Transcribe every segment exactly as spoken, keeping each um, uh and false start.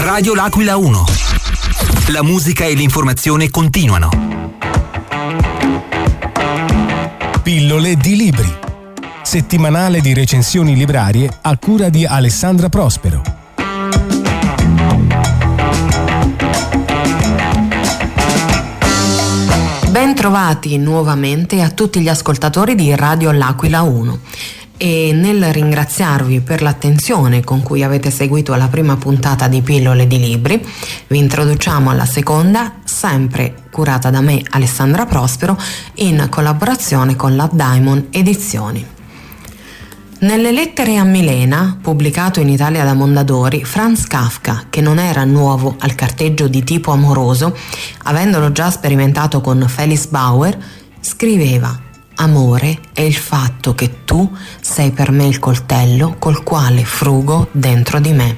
Radio L'Aquila uno. La musica e l'informazione continuano. Pillole di libri. Settimanale di recensioni librarie a cura di Alessandra Prospero. Bentrovati nuovamente a tutti gli ascoltatori di Radio L'Aquila uno. E nel ringraziarvi per l'attenzione con cui avete seguito la prima puntata di Pillole di Libri, vi introduciamo alla seconda, sempre curata da me, Alessandra Prospero, in collaborazione con la Diamond Edizioni. Nelle lettere a Milena, pubblicato in Italia da Mondadori, Franz Kafka, che non era nuovo al carteggio di tipo amoroso, avendolo già sperimentato con Felice Bauer, scriveva: amore è il fatto che tu sei per me il coltello col quale frugo dentro di me.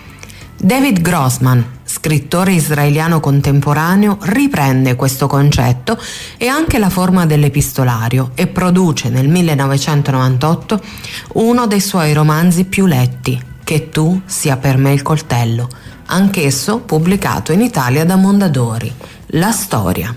David Grossman, scrittore israeliano contemporaneo, riprende questo concetto e anche la forma dell'epistolario e produce nel millenovecentonovantotto uno dei suoi romanzi più letti, Che tu sia per me il coltello, anch'esso pubblicato in Italia da Mondadori, La storia.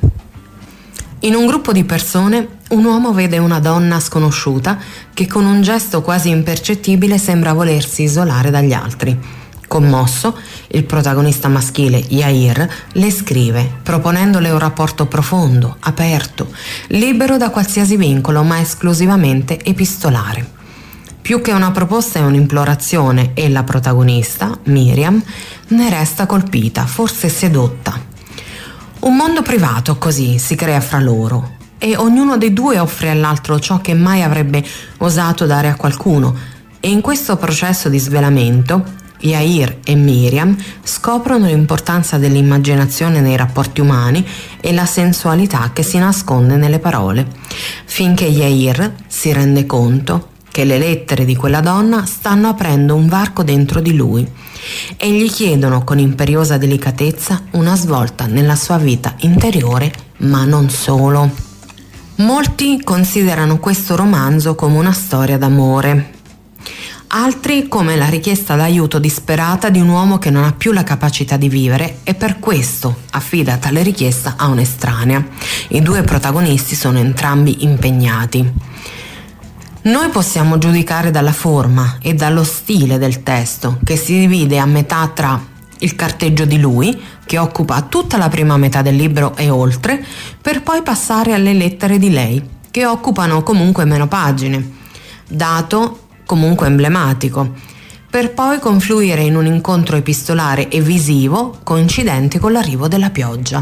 In un gruppo di persone, un uomo vede una donna sconosciuta che con un gesto quasi impercettibile sembra volersi isolare dagli altri. Commosso, il protagonista maschile, Yair, le scrive, proponendole un rapporto profondo, aperto, libero da qualsiasi vincolo, ma esclusivamente epistolare. Più che una proposta è un'implorazione e la protagonista, Miriam, ne resta colpita, forse sedotta. Un mondo privato così si crea fra loro e ognuno dei due offre all'altro ciò che mai avrebbe osato dare a qualcuno, e in questo processo di svelamento Yair e Miriam scoprono l'importanza dell'immaginazione nei rapporti umani e la sensualità che si nasconde nelle parole, finché Yair si rende conto che le lettere di quella donna stanno aprendo un varco dentro di lui e gli chiedono con imperiosa delicatezza una svolta nella sua vita interiore, ma non solo. Molti considerano questo romanzo come una storia d'amore, altri come la richiesta d'aiuto disperata di un uomo che non ha più la capacità di vivere e per questo affida tale richiesta a un'estranea. I due protagonisti sono entrambi impegnati. Noi possiamo giudicare dalla forma e dallo stile del testo, che si divide a metà tra il carteggio di lui, che occupa tutta la prima metà del libro e oltre, per poi passare alle lettere di lei, che occupano comunque meno pagine, dato comunque emblematico, per poi confluire in un incontro epistolare e visivo coincidente con l'arrivo della pioggia.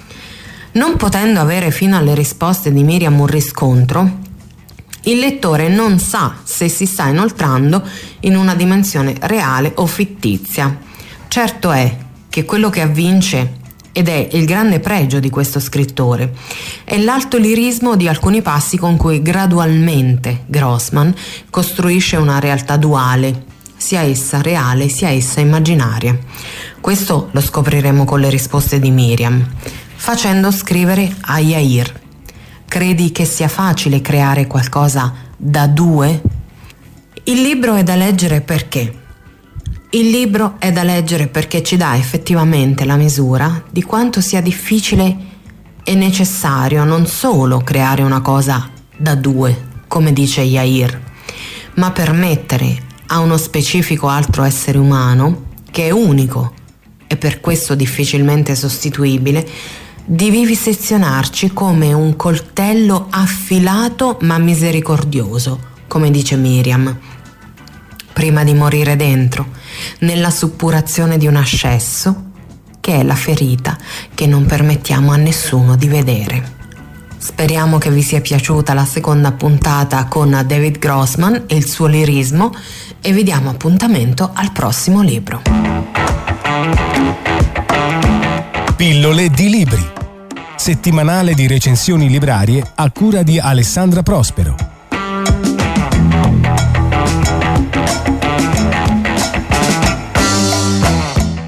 Non potendo avere fino alle risposte di Miriam un riscontro, il lettore non sa se si sta inoltrando in una dimensione reale o fittizia. Certo è che quello che avvince, ed è il grande pregio di questo scrittore, è l'alto lirismo di alcuni passi con cui gradualmente Grossman costruisce una realtà duale, sia essa reale sia essa immaginaria. Questo lo scopriremo con le risposte di Miriam, facendo scrivere a Yair: credi che sia facile creare qualcosa da due? Il libro è da leggere perché? Il libro è da leggere perché ci dà effettivamente la misura di quanto sia difficile e necessario non solo creare una cosa da due, come dice Yair, ma permettere a uno specifico altro essere umano, che è unico e per questo difficilmente sostituibile, di vivisezionarci come un coltello affilato ma misericordioso, come dice Miriam, prima di morire dentro, nella suppurazione di un ascesso che è la ferita che non permettiamo a nessuno di vedere. Speriamo che vi sia piaciuta la seconda puntata con David Grossman e il suo lirismo e vi diamo appuntamento al prossimo libro. Pillole di libri. Settimanale di recensioni librarie a cura di Alessandra Prospero.